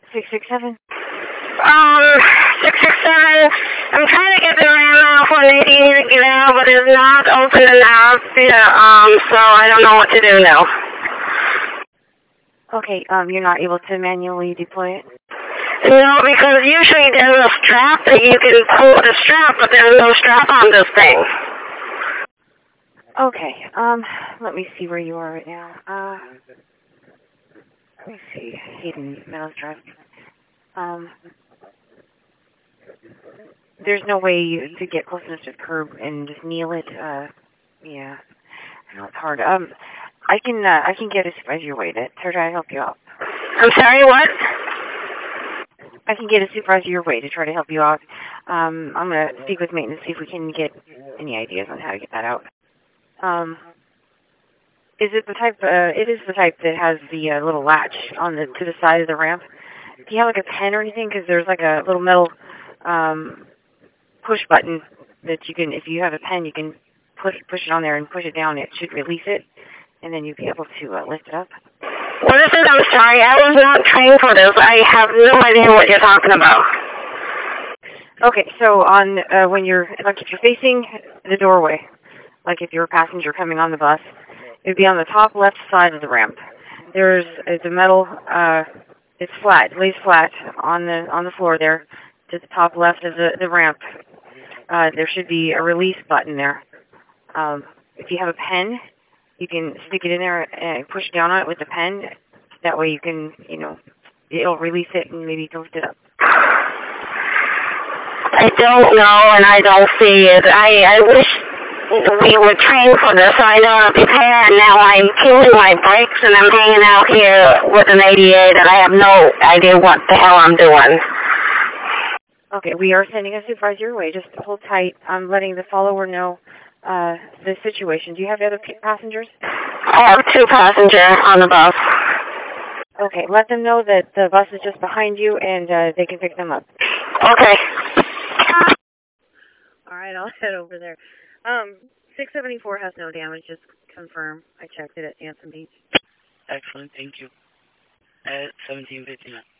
667? 667. I'm trying to get the ram off when they need to get out, but it's not open enough. Yeah, so I don't know what to do now. Okay, you're not able to manually deploy it? No, because usually there's a strap that you can pull the strap, but there's no strap on this thing. Okay, let me see where you are right now. Let me see. Hayden Meadows Drive. There's no way to get close enough to the curb and just kneel it. Yeah. No, it's hard. I can get a supervisor your way to try to help you out. I'm sorry, what? I can get a supervisor your way to try to help you out. I'm gonna speak with maintenance, see if we can get any ideas on how to get that out. Is it the type? It is the type that has the little latch on the to the side of the ramp. Do you have like a pen or anything? Because there's like a little metal push button that you can, if you have a pen, you can push it on there and push it down. It should release it, and then you'll be able to lift it up. What is it? I'm sorry, I was not trained for this. I have no idea what you're talking about. Okay, so on when you're like if you're facing the doorway, like if you're a passenger coming on the bus, it would be on the top left side of the ramp. It's a metal. It's flat. It lays flat on the floor there. To the top left of the ramp, there should be a release button there. If you have a pen, you can stick it in there and push down on it with the pen. That way you can, it'll release it and maybe lift it up. I don't know and I don't see it. I wish we were trained for this. I know how to prepare, and now I'm killing my brakes and I'm hanging out here with an 88 and I have no idea what the hell I'm doing. Okay, we are sending a supervisor your way. Just hold tight. I'm letting the follower know the situation. Do you have other passengers? I have 2 passengers on the bus. Okay, let them know that the bus is just behind you and they can pick them up. Okay. All right, I'll head over there. 674 has no damage. Just confirm. I checked it at Anson Beach. Excellent, thank you. At 17:59.